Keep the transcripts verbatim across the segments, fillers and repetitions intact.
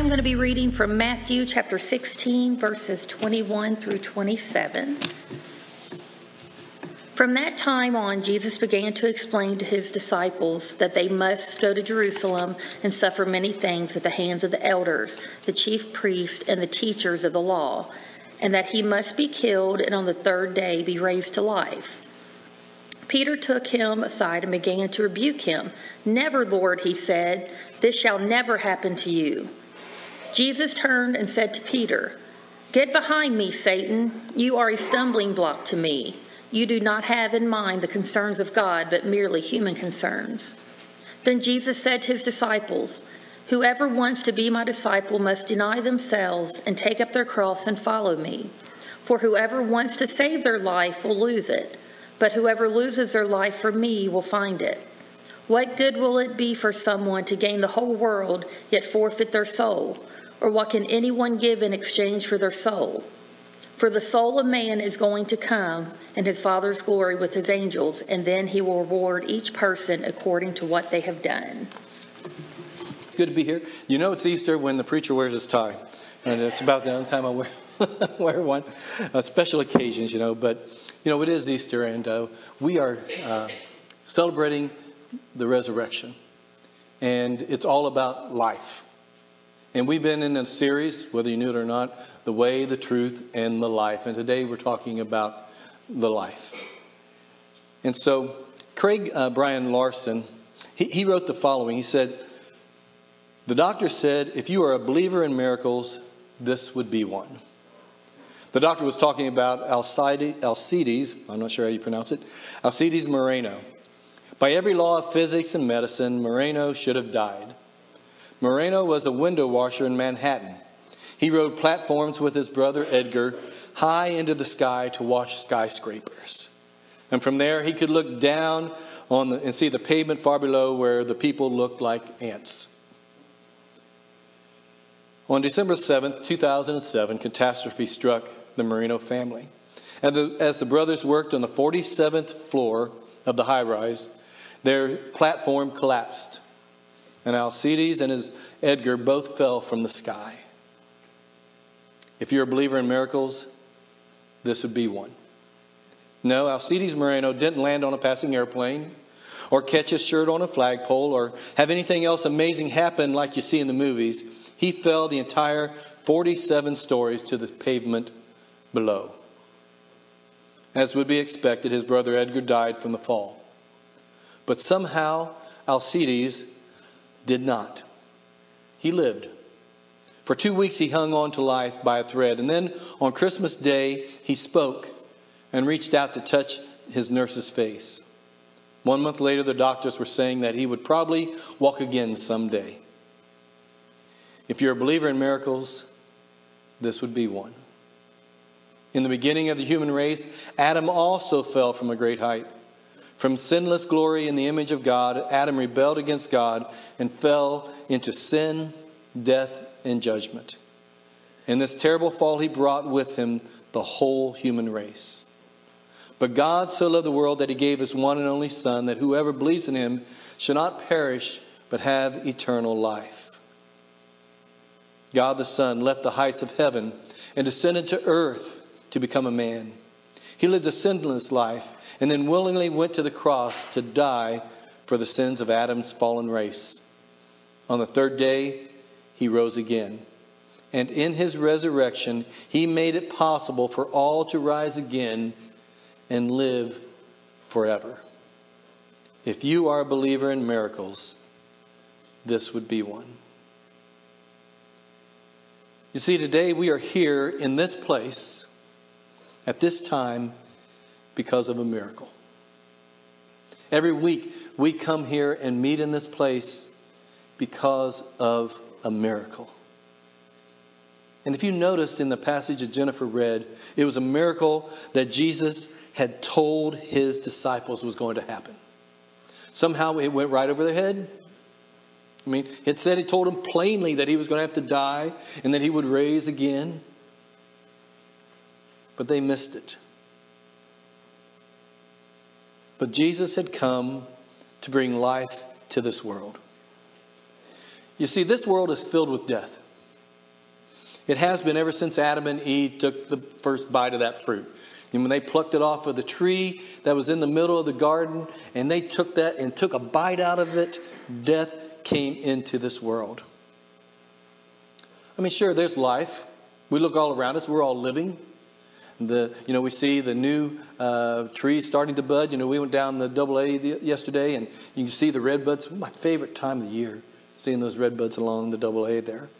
I'm going to be reading from Matthew chapter sixteen, verses twenty-one through twenty-seven. From that time on, Jesus began to explain to his disciples that they must go to Jerusalem and suffer many things at the hands of the elders, the chief priests, and the teachers of the law, and that he must be killed and on the third day be raised to life. Peter took him aside and began to rebuke him. "Never, Lord," he said, "this shall never happen to you." Jesus turned and said to Peter, "Get behind me, Satan. You are a stumbling block to me. You do not have in mind the concerns of God, but merely human concerns." Then Jesus said to his disciples, "Whoever wants to be my disciple must deny themselves and take up their cross and follow me. For whoever wants to save their life will lose it, but whoever loses their life for me will find it. What good will it be for someone to gain the whole world yet forfeit their soul? Or what can anyone give in exchange for their soul? For the soul of man is going to come in his Father's glory with his angels, and then he will reward each person according to what they have done." Good to be here. You know it's Easter when the preacher wears his tie. And it's about the only time I wear, wear one. Uh, special occasions, you know. But, you know, it is Easter, and uh, we are uh, celebrating the resurrection. And it's all about life. And we've been in a series, whether you knew it or not, The Way, the Truth, and the Life. And today we're talking about the life. And so Craig uh, Brian Larson, he, he wrote the following. He said, "The doctor said, if you are a believer in miracles, this would be one." The doctor was talking about Alcides, Alcides, I'm not sure how you pronounce it, Alcides Moreno. By every law of physics and medicine, Moreno should have died. Moreno was a window washer in Manhattan. He rode platforms with his brother Edgar high into the sky to watch skyscrapers. And from there he could look down on the, and see the pavement far below where the people looked like ants. On December seventh, two thousand seven, catastrophe struck the Moreno family. And the, as the brothers worked on the forty-seventh floor of the high-rise, their platform collapsed. And Alcides and his Edgar both fell from the sky. If you're a believer in miracles, this would be one. No, Alcides Moreno didn't land on a passing airplane or catch his shirt on a flagpole or have anything else amazing happen like you see in the movies. He fell the entire forty-seven stories to the pavement below. As would be expected, his brother Edgar died from the fall. But somehow Alcides did not. He lived. For two weeks he hung on to life by a thread. And then on Christmas Day, he spoke and reached out to touch his nurse's face. One month later, the doctors were saying that he would probably walk again someday. If you're a believer in miracles, this would be one. In the beginning of the human race, Adam also fell from a great height. From sinless glory in the image of God, Adam rebelled against God and fell into sin, death, and judgment. In this terrible fall, he brought with him the whole human race. But God so loved the world that he gave his one and only Son, that whoever believes in him shall not perish, but have eternal life. God the Son left the heights of heaven and descended to earth to become a man. He lived a sinless life and then willingly went to the cross to die for the sins of Adam's fallen race. On the third day, he rose again. And in his resurrection, he made it possible for all to rise again and live forever. If you are a believer in miracles, this would be one. You see, today we are here in this place at this time because of a miracle. Every week we come here and meet in this place because of a miracle. And if you noticed in the passage that Jennifer read, it was a miracle that Jesus had told his disciples was going to happen. Somehow it went right over their head. I mean, it said, it told them plainly that he was going to have to die and that he would rise again. But they missed it. But Jesus had come to bring life to this world. You see, this world is filled with death. It has been ever since Adam and Eve took the first bite of that fruit. And when they plucked it off of the tree that was in the middle of the garden, and they took that and took a bite out of it, death came into this world. I mean, sure, there's life. We look all around us. We're all living. The you know we see the new uh, trees starting to bud. You know, we went down the double A yesterday, and you can see the red buds. My favorite time of the year, seeing those red buds along the double A there.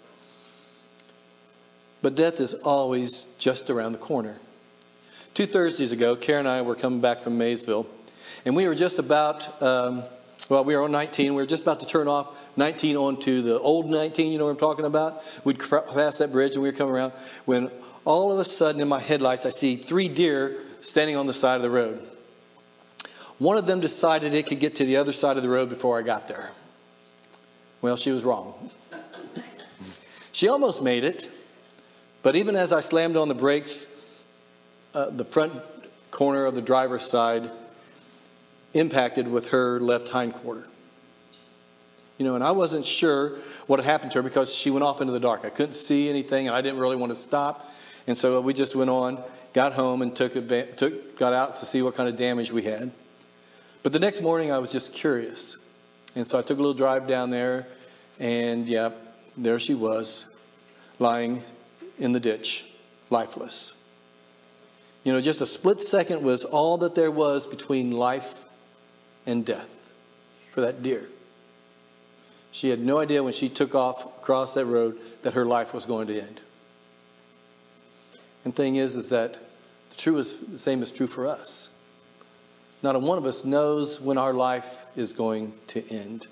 But death is always just around the corner. Two Thursdays ago, Karen and I were coming back from Maysville, and we were just about, um, well, we were on nineteen. We were just about to turn off nineteen onto the old nineteen, you know what I'm talking about? We'd pass that bridge, and we were coming around when all of a sudden in my headlights, I see three deer standing on the side of the road. One of them decided it could get to the other side of the road before I got there. Well, she was wrong. She almost made it. But even as I slammed on the brakes, uh, the front corner of the driver's side impacted with her left hindquarter. You know, and I wasn't sure what had happened to her because she went off into the dark. I couldn't see anything, and I didn't really want to stop. And so we just went on, got home, and took, took got out to see what kind of damage we had. But the next morning, I was just curious. And so I took a little drive down there, and, yeah, there she was, lying in the ditch, lifeless. You know, just a split second was all that there was between life and death for that deer. She had no idea when she took off across that road that her life was going to end. And the thing is, is that the true is the same is true for us. Not a one of us knows when our life is going to end.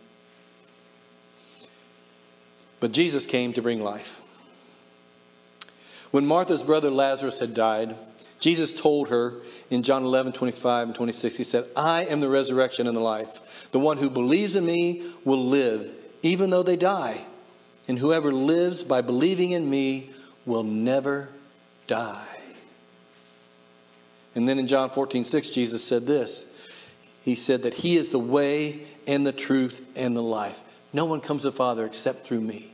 But Jesus came to bring life. When Martha's brother Lazarus had died, Jesus told her in John eleven, twenty-five and twenty-six, he said, I am the resurrection and the life. The one who believes in me will live, even though they die. And whoever lives by believing in me will never die. And then in John fourteen, six, Jesus said this. He said that he is the way and the truth and the life. No one comes to the Father except through me.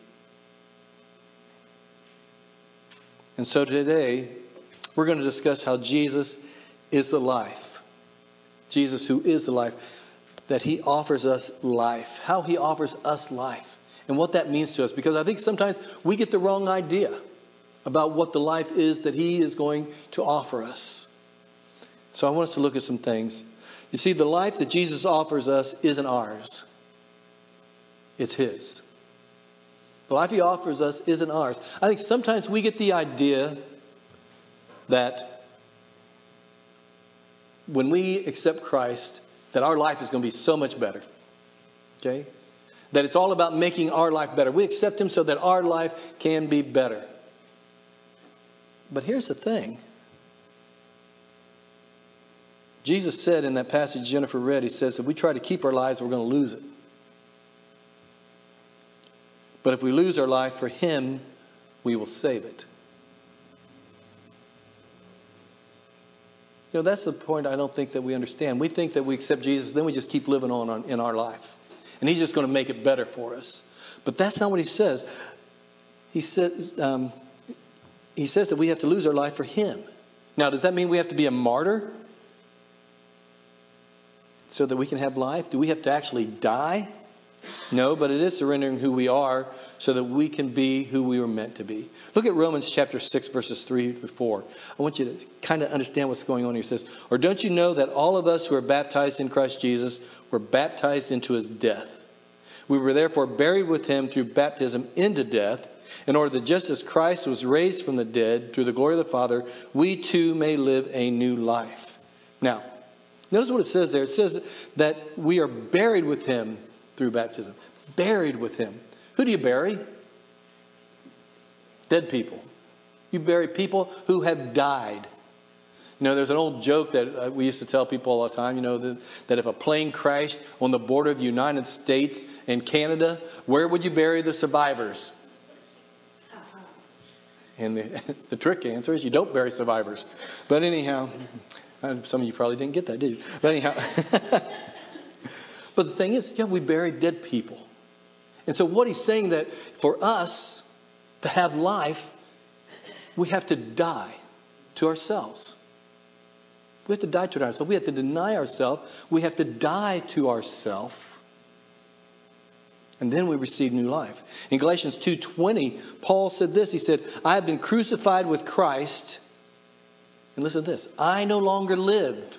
And so today, we're going to discuss how Jesus is the life. Jesus, who is the life, that he offers us life. How he offers us life. And what that means to us. Because I think sometimes we get the wrong idea about what the life is that he is going to offer us. So I want us to look at some things. You see, the life that Jesus offers us isn't ours. It's his. The life he offers us isn't ours. I think sometimes we get the idea that when we accept Christ, that our life is going to be so much better. Okay? That it's all about making our life better. We accept him so that our life can be better. But here's the thing. Jesus said in that passage Jennifer read, he says, if we try to keep our lives, we're going to lose it. But if we lose our life for him, we will save it. You know, that's the point I don't think that we understand. We think that we accept Jesus, then we just keep living on, on in our life. And he's just going to make it better for us. But that's not what he says. He says, um, he says that we have to lose our life for him. Now, does that mean we have to be a martyr so that we can have life? Do we have to actually die? No, but it is surrendering who we are so that we can be who we were meant to be. Look at Romans chapter six, verses three through four. I want you to kind of understand what's going on here. It says, or don't you know that all of us who are baptized in Christ Jesus were baptized into his death? We were therefore buried with him through baptism into death, in order that just as Christ was raised from the dead through the glory of the Father, we too may live a new life. Now, notice what it says there. It says that we are buried with him through baptism. Buried with him. Who do you bury? Dead people. You bury people who have died. You know, there's an old joke that uh, we used to tell people all the time, you know, that, that if a plane crashed on the border of the United States and Canada, where would you bury the survivors? And the, the trick answer is you don't bury survivors. But anyhow, some of you probably didn't get that, did you? But anyhow, but the thing is, yeah, we bury dead people. And so what he's saying that for us to have life we have to die to ourselves. We have to die to ourselves. We have to deny ourselves. We have to die to ourselves. And then we receive new life. In Galatians two twenty, Paul said this. He said, I have been crucified with Christ. And listen to this. I no longer live,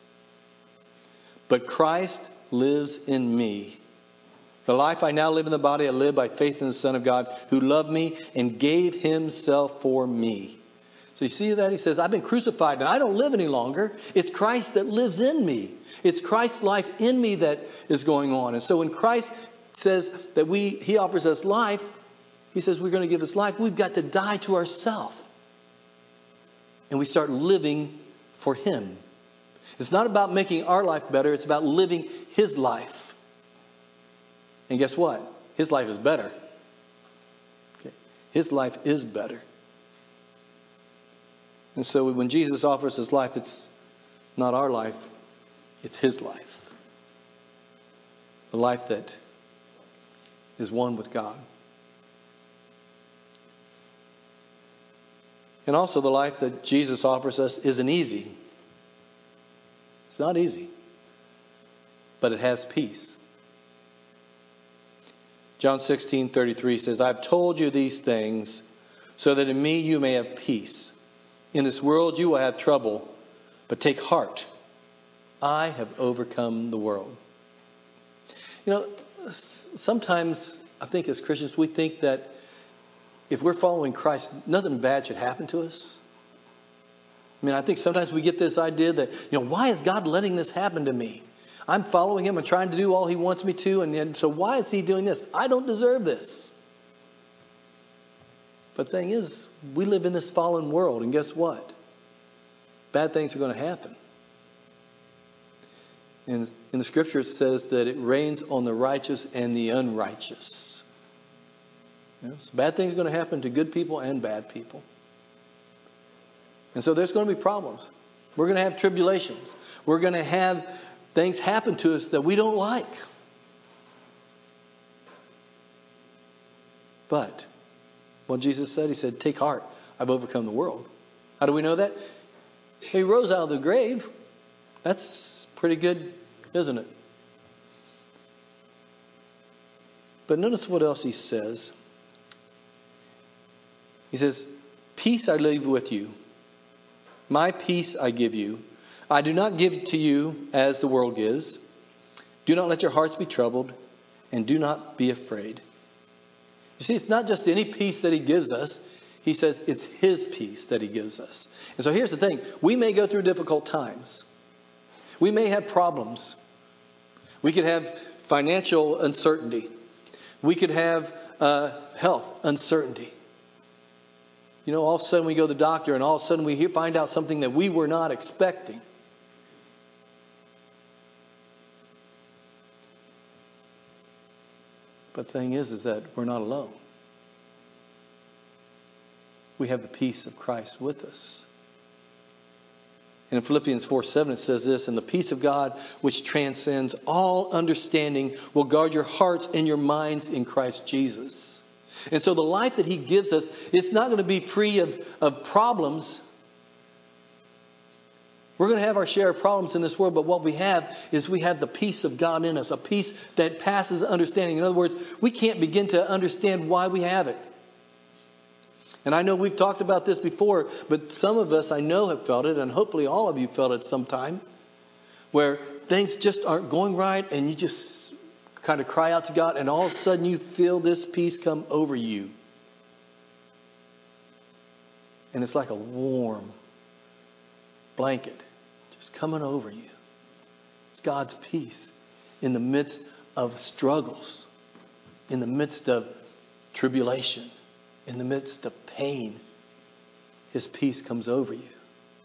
but Christ lives in me. The life I now live in the body, I live by faith in the Son of God, who loved me and gave himself for me. So you see that? He says, I've been crucified and I don't live any longer. It's Christ that lives in me. It's Christ's life in me that is going on. And so when Christ says that we, he offers us life, he says we're going to give us life, we've got to die to ourselves. And we start living for him. It's not about making our life better. It's about living his life. And guess what? His life is better. Okay. His life is better. And so when Jesus offers his life, it's not our life. It's his life. The life that is one with God. And also the life that Jesus offers us isn't easy. It's not easy. But it has peace. John sixteen thirty-three says, I've told you these things so that in me you may have peace. In this world you will have trouble, but take heart. I have overcome the world. You know, sometimes I think as Christians we think that if we're following Christ, nothing bad should happen to us. I mean, I think sometimes we get this idea that, you know, why is God letting this happen to me? I'm following him and trying to do all he wants me to. And, and so why is he doing this? I don't deserve this. But the thing is, we live in this fallen world. And guess what? Bad things are going to happen. And in the scripture it says that it rains on the righteous and the unrighteous. You know, so bad things are going to happen to good people and bad people. And so there's going to be problems. We're going to have tribulations. We're going to have things happen to us that we don't like. But what Jesus said, he said, take heart. I've overcome the world. How do we know that? He rose out of the grave. That's pretty good, isn't it? But notice what else he says. He says, peace I leave with you. My peace I give you. I do not give to you as the world gives. Do not let your hearts be troubled, and do not be afraid. You see, it's not just any peace that he gives us. He says it's his peace that he gives us. And so here's the thing. We may go through difficult times. We may have problems. We could have financial uncertainty. We could have uh, health uncertainty. You know, all of a sudden we go to the doctor and all of a sudden we hear, find out something that we were not expecting. But the thing is, is that we're not alone. We have the peace of Christ with us. And in Philippians four seven it says this, and the peace of God which transcends all understanding will guard your hearts and your minds in Christ Jesus. And so the life that he gives us, it's not going to be free of, of problems. We're going to have our share of problems in this world, but what we have is we have the peace of God in us, a peace that passes understanding. In other words, we can't begin to understand why we have it. And I know we've talked about this before, but some of us I know have felt it, and hopefully all of you felt it sometime, where things just aren't going right and you just kind of cry out to God, and all of a sudden you feel this peace come over you. And it's like a warm blanket just coming over you. It's God's peace in the midst of struggles, in the midst of tribulation, in the midst of pain. His peace comes over you.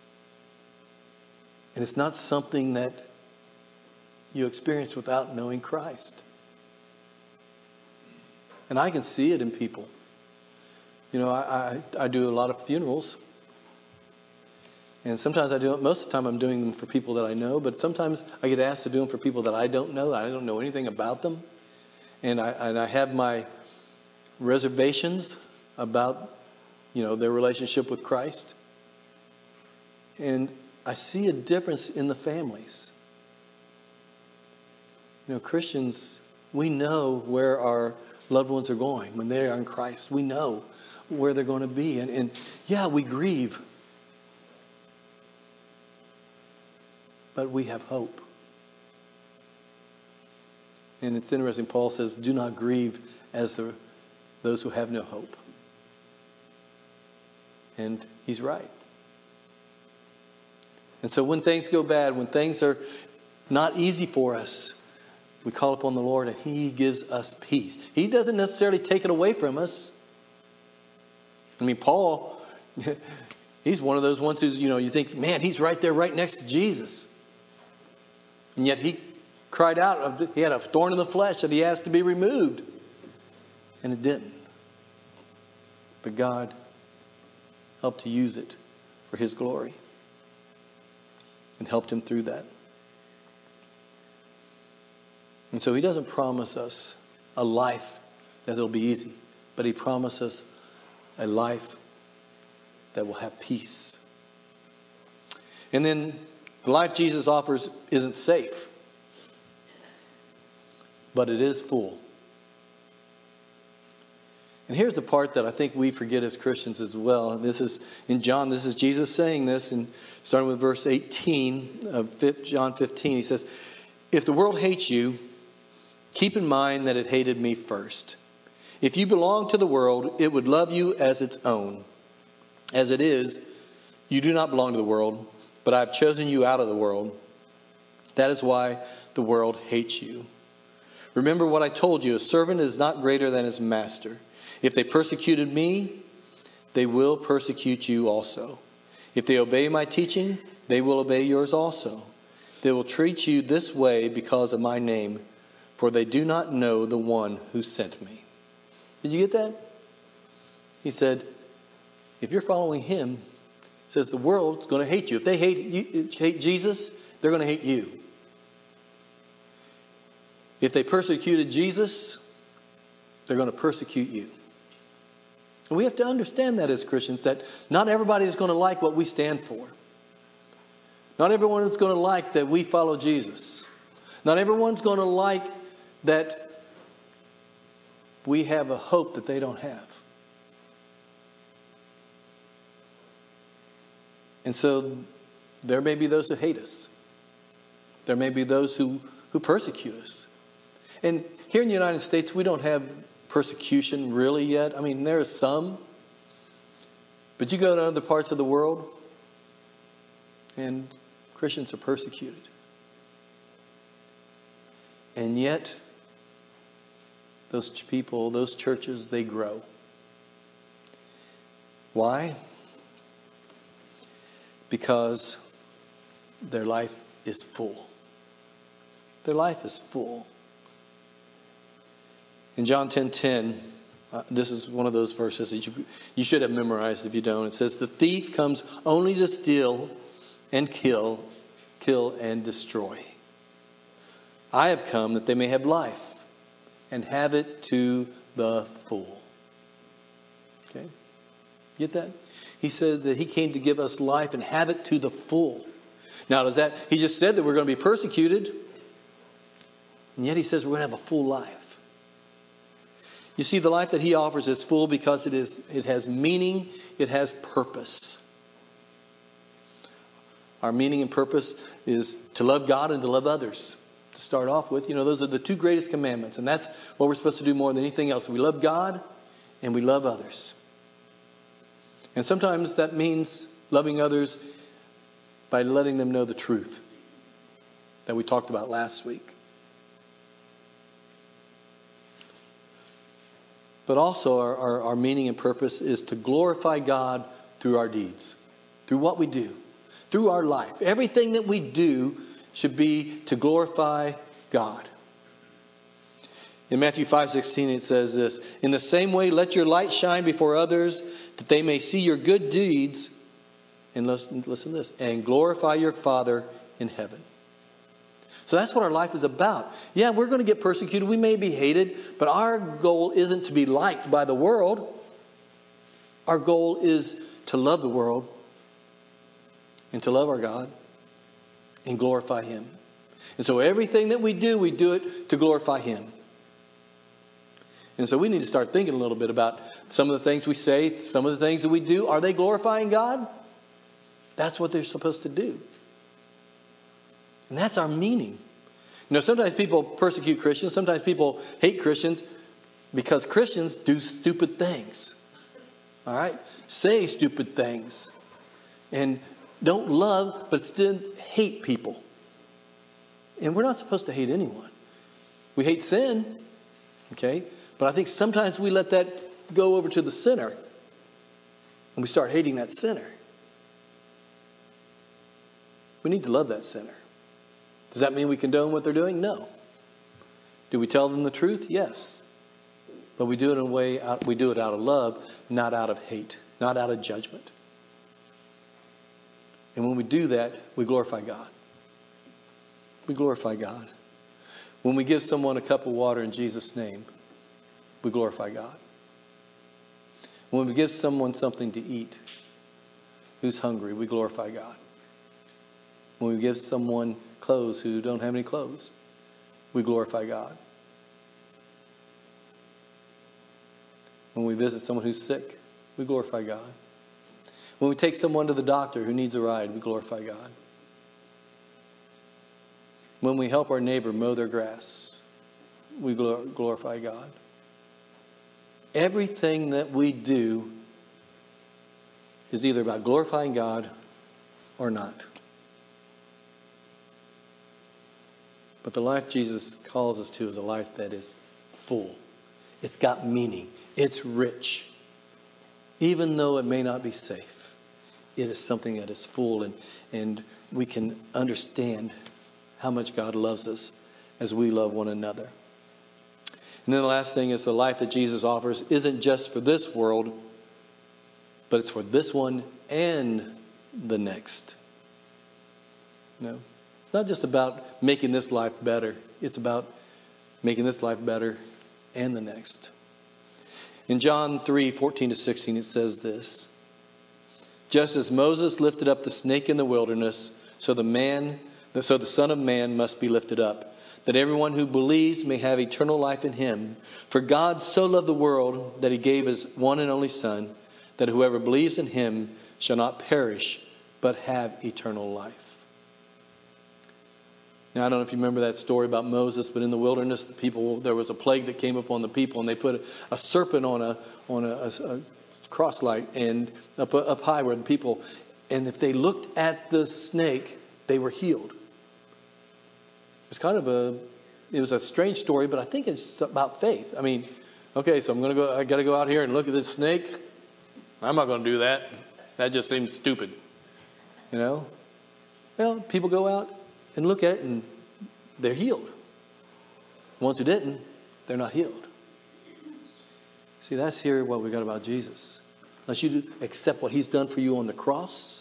And it's not something that you experience without knowing Christ. And I can see it in people. You know, I, I, I do a lot of funerals. And sometimes I do it, most of the time I'm doing them for people that I know, but sometimes I get asked to do them for people that I don't know. I don't know anything about them. And I, and I have my reservations about you know, their relationship with Christ. And I see a difference in the families. You know, Christians, we know where our loved ones are going when they are in Christ. We know where they're going to be. And, and yeah, we grieve. But we have hope. And it's interesting, Paul says, do not grieve as the, those who have no hope. And he's right. And so when things go bad, when things are not easy for us, we call upon the Lord and He gives us peace. He doesn't necessarily take it away from us. I mean, Paul, he's one of those ones who's, you know, you think, man, he's right there, right next to Jesus. And yet he cried out, he had a thorn in the flesh that he asked to be removed. And it didn't. But God helped to use it for His glory. And helped him through that. And so He doesn't promise us a life that will be easy. But He promises a life that will have peace. And then the life Jesus offers isn't safe. But it is full. And here's the part that I think we forget as Christians as well. And this is in John, this is Jesus saying this, and starting with verse eighteen of John fifteen, He says, if the world hates you, keep in mind that it hated me first. If you belong to the world, it would love you as its own. As it is, you do not belong to the world, but I have chosen you out of the world. That is why the world hates you. Remember what I told you, a servant is not greater than his master. If they persecuted me, they will persecute you also. If they obey my teaching, they will obey yours also. They will treat you this way because of my name, for they do not know the one who sent me. Did you get that? He said, if you're following Him, it says the world's going to hate you. If they hate you, hate Jesus, they're going to hate you. If they persecuted Jesus, they're going to persecute you. And we have to understand that as Christians, that not everybody is going to like what we stand for. Not everyone is going to like that we follow Jesus. Not everyone's going to like that we have a hope that they don't have. And so there may be those who hate us. There may be those who, who persecute us. And here in the United States, we don't have persecution really yet. I mean, there is some. But you go to other parts of the world, and Christians are persecuted. And yet, those people, those churches, they grow. Why? Because their life is full. Their life is full. In John ten ten, uh, this is one of those verses that you, you should have memorized if you don't. It says, the thief comes only to steal and kill, kill and destroy. I have come that they may have life and have it to the full. Okay? Get that? He said that He came to give us life and have it to the full. Now, does that, He just said that we're going to be persecuted. And yet He says we're going to have a full life. You see, the life that He offers is full because it is it has meaning, it has purpose. Our meaning and purpose is to love God and to love others. To start off with, you know, those are the two greatest commandments. And that's what we're supposed to do more than anything else. We love God and we love others. And sometimes that means loving others by letting them know the truth that we talked about last week. But also our, our, our meaning and purpose is to glorify God through our deeds, through what we do, through our life. Everything that we do should be to glorify God. In Matthew five sixteen it says this, in the same way let your light shine before others that they may see your good deeds, and listen, listen to this, and glorify your Father in heaven. So that's what our life is about. Yeah, we're going to get persecuted. We may be hated, but our goal isn't to be liked by the world. Our goal is to love the world and to love our God and glorify Him. And so everything that we do, we do it to glorify Him. And so we need to start thinking a little bit about some of the things we say, some of the things that we do. Are they glorifying God? That's what they're supposed to do. And that's our meaning. You know, sometimes people persecute Christians. Sometimes people hate Christians because Christians do stupid things. All right? Say stupid things. And don't love, but still hate people. And we're not supposed to hate anyone. We hate sin. Okay? But I think sometimes we let that go over to the sinner. And we start hating that sinner. We need to love that sinner. Does that mean we condone what they're doing? No. Do we tell them the truth? Yes. But we do it in a way, we do it out of love, not out of hate, not out of judgment. And when we do that, we glorify God. We glorify God. When we give someone a cup of water in Jesus' name, we glorify God. When we give someone something to eat who's hungry, we glorify God. When we give someone clothes who don't have any clothes, we glorify God. When we visit someone who's sick, we glorify God. When we take someone to the doctor who needs a ride, we glorify God. When we help our neighbor mow their grass, we glorify God. Everything that we do is either about glorifying God or not. But the life Jesus calls us to is a life that is full. It's got meaning. It's rich. Even though it may not be safe, it is something that is full, and, and we can understand how much God loves us as we love one another. And then the last thing is the life that Jesus offers isn't just for this world, but it's for this one and the next. You know? It's not just about making this life better. It's about making this life better and the next. In John three, fourteen to sixteen, it says this. Just as Moses lifted up the snake in the wilderness, so the man, so the Son of Man must be lifted up, that everyone who believes may have eternal life in him. For God so loved the world that he gave his one and only Son, that whoever believes in him shall not perish, but have eternal life. Now, I don't know if you remember that story about Moses, but in the wilderness, the people, there was a plague that came upon the people, and they put a, a serpent on a on a, a, a cross light and up up high where the people, and if they looked at the snake, they were healed. It's kind of a, it was a strange story, but I think it's about faith. I mean, okay, so I'm going to go, I got to go out here and look at this snake. I'm not going to do that. That just seems stupid. You know? Well, people go out and look at it and they're healed. The ones who didn't, they're not healed. See, that's here what we got about Jesus. Unless you accept what he's done for you on the cross,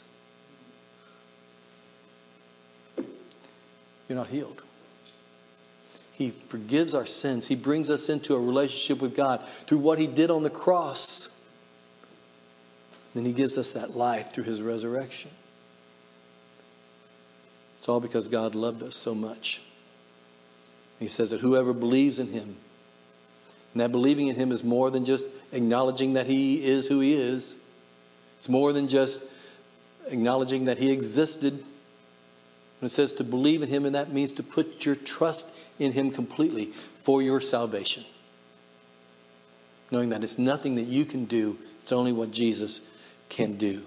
you're not healed. He forgives our sins. He brings us into a relationship with God through what he did on the cross. Then he gives us that life through his resurrection. It's all because God loved us so much. He says that whoever believes in him, and that believing in him is more than just acknowledging that he is who he is. It's more than just acknowledging that he existed. When it says to believe in him, and that means to put your trust in him completely for your salvation. Knowing that it's nothing that you can do. It's only what Jesus can do.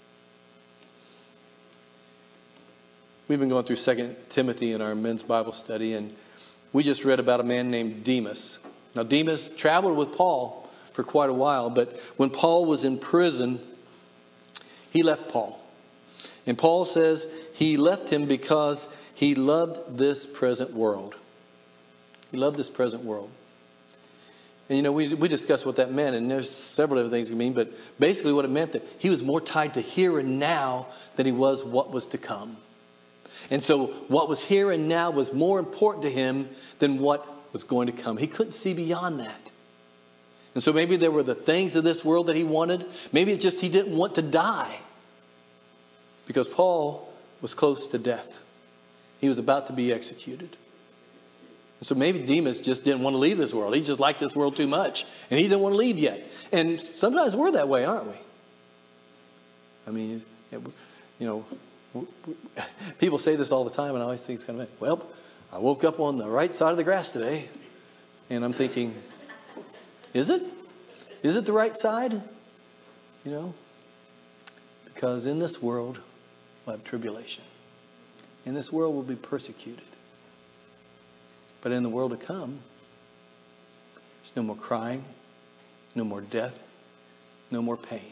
We've been going through Second Timothy in our men's Bible study, and we just read about a man named Demas. Now, Demas traveled with Paul for quite a while, but when Paul was in prison, he left Paul. And Paul says he left him because he loved this present world. He loved this present world. And, you know, we we discussed what that meant, and there's several other things it mean, but basically what it meant that he was more tied to here and now than he was what was to come. And so what was here and now was more important to him than what was going to come. He couldn't see beyond that. And so maybe there were the things of this world that he wanted. Maybe it's just he didn't want to die. Because Paul was close to death. He was about to be executed. And so maybe Demas just didn't want to leave this world. He just liked this world too much. And he didn't want to leave yet. And sometimes we're that way, aren't we? I mean, you know, people say this all the time, and I always think it's kind of, well, I woke up on the right side of the grass today. And I'm thinking, is it? Is it the right side? You know? Because in this world, we'll have tribulation. In this world, we'll be persecuted. But in the world to come, there's no more crying, no more death, no more pain.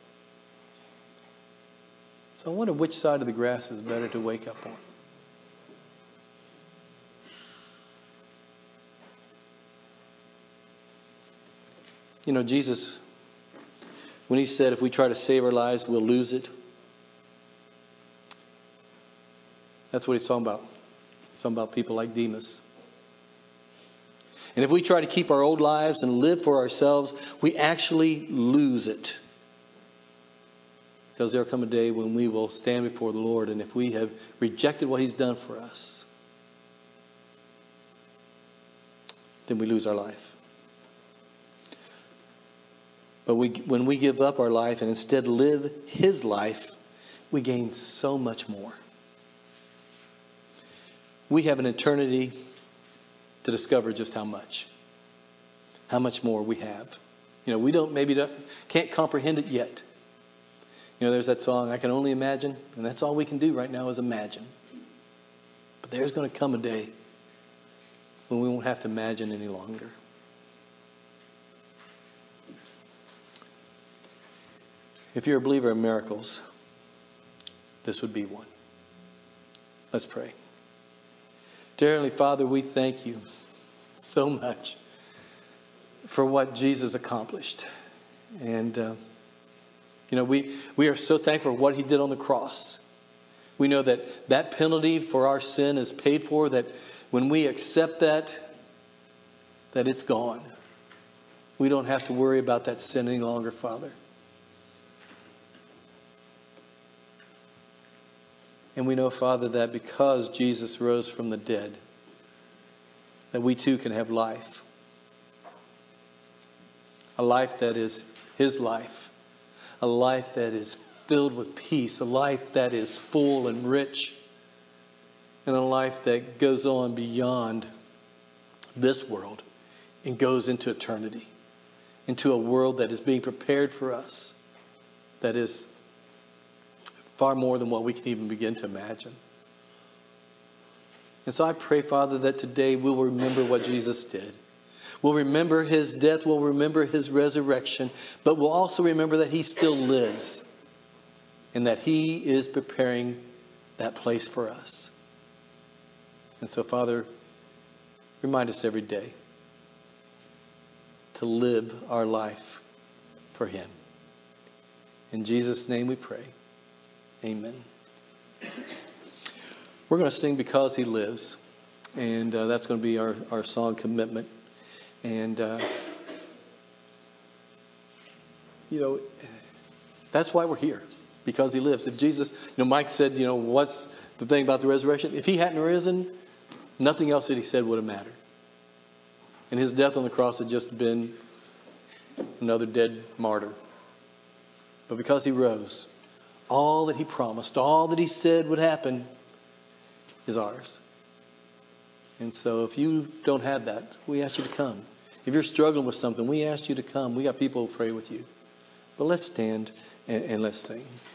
So I wonder which side of the grass is better to wake up on. You know, Jesus, when he said if we try to save our lives, we'll lose it. That's what he's talking about. He's talking about people like Demas. And if we try to keep our old lives and live for ourselves, we actually lose it. Because there will come a day when we will stand before the Lord, and if we have rejected what he's done for us, then we lose our life. But we, when we give up our life and instead live his life, we gain so much more. We have an eternity to discover just how much. How much more we have. You know, we don't maybe don't, can't comprehend it yet. You know, there's that song, I Can Only Imagine. And that's all we can do right now is imagine. But there's going to come a day when we won't have to imagine any longer. If you're a believer in miracles, this would be one. Let's pray. Dear Heavenly Father, we thank you so much for what Jesus accomplished. And, uh, you know, we, we are so thankful for what he did on the cross. We know that that penalty for our sin is paid for, that when we accept that, that it's gone. We don't have to worry about that sin any longer, Father. And we know, Father, that because Jesus rose from the dead, that we too can have life. A life that is his life. A life that is filled with peace. A life that is full and rich. And a life that goes on beyond this world and goes into eternity. Into a world that is being prepared for us. That is far more than what we can even begin to imagine. And so I pray, Father, that today we'll remember what Jesus did. We'll remember his death. We'll remember his resurrection. But we'll also remember that he still lives. And that he is preparing that place for us. And so, Father, remind us every day to live our life for him. In Jesus' name we pray. Amen. We're going to sing Because He Lives. And uh, that's going to be our, our song Commitment. And, uh, you know, that's why we're here. Because he lives. If Jesus, you know, Mike said, you know, what's the thing about the resurrection? If he hadn't risen, nothing else that he said would have mattered. And his death on the cross had just been another dead martyr. But because he rose, all that he promised, all that he said would happen is ours. And so if you don't have that, we ask you to come. If you're struggling with something, we ask you to come. We got people who pray with you. But let's stand and, and let's sing.